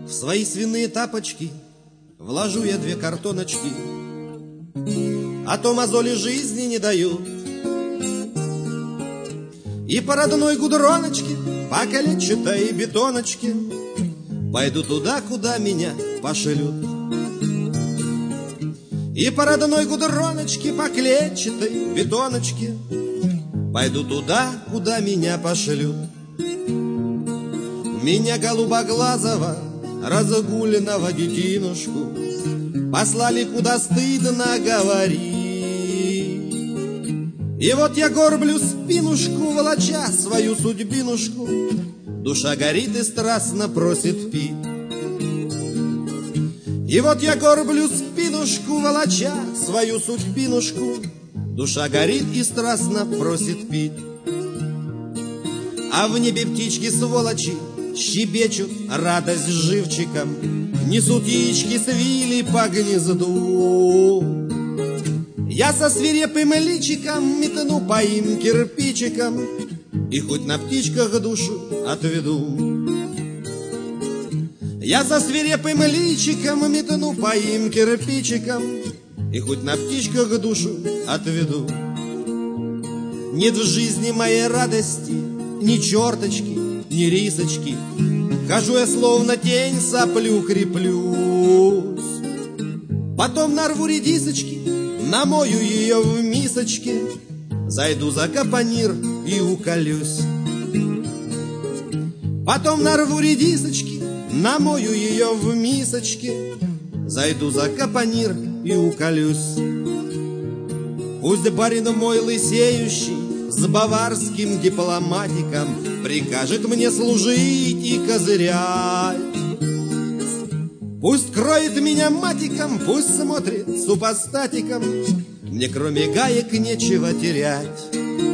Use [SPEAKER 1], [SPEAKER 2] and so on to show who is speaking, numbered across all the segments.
[SPEAKER 1] В свои свиные тапочки вложу я 2 картоночки, а то мозоли жизни не дают. И по родной гудроночке, по колечатой бетоночке пойду туда, куда меня пошлют. И по родной гудроночке, по клетчатой бетоночке пойду туда, куда меня пошлют. Меня голубоглазого, разгуленного детинушку послали куда стыдно говорить. И вот я горблю спинушку, волоча свою судьбинушку, душа горит и страстно просит пить. И вот я горблю спинушку, волоча свою судьбинушку, душа горит и страстно просит пить. А в небе птички сволочи щебечут радость живчиком, несут яички свили по гнезду. Я со свирепым личиком метну по им кирпичикам и хоть на птичках душу отведу. Я со свирепым личиком метну по им кирпичикам и хоть на птичках душу отведу. Нет в жизни моей радости ни черточки, ни рисочки, хожу я словно тень, соплю, креплюсь. Потом нарву редисочки, намою ее в мисочке, зайду за капонир и уколюсь. Потом нарву редисочки, намою ее в мисочке, зайду за капонир и уколюсь. Пусть барин мой лысеющий с баварским дипломатиком прикажет мне служить и козырять. Пусть кроет меня матиком, пусть смотрит супостатиком, мне кроме гаек нечего терять.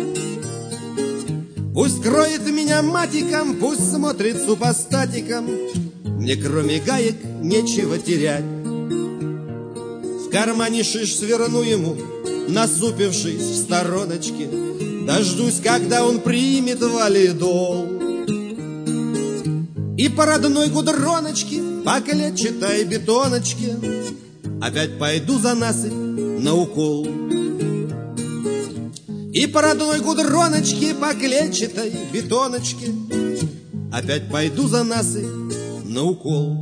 [SPEAKER 1] Пусть кроет меня матиком, пусть смотрит супостатиком, мне кроме гаек нечего терять. В кармане шиш сверну ему, насупившись в стороночке, дождусь, когда он примет валидол. И по родной гудроночке, по клетчатой бетоночке опять пойду за насыпь на укол. И по родной гудроночке, по клетчатой бетоночке опять пойду за насыпь на укол.